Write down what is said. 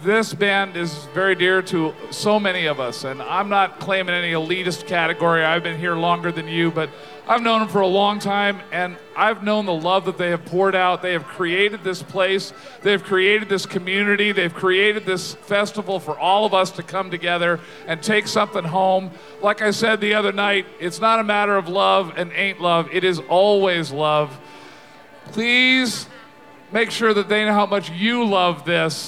this band is very dear to so many of us, and I'm not claiming any elitist category. I've been here longer than you, but I've known them for a long time, and I've known the love that they have poured out. They have created this place. They've created this community. They've created this festival for all of us to come together and take something home. Like I said the other night, it's not a matter of love and ain't love. It is always love. Please make sure that they know how much you love this.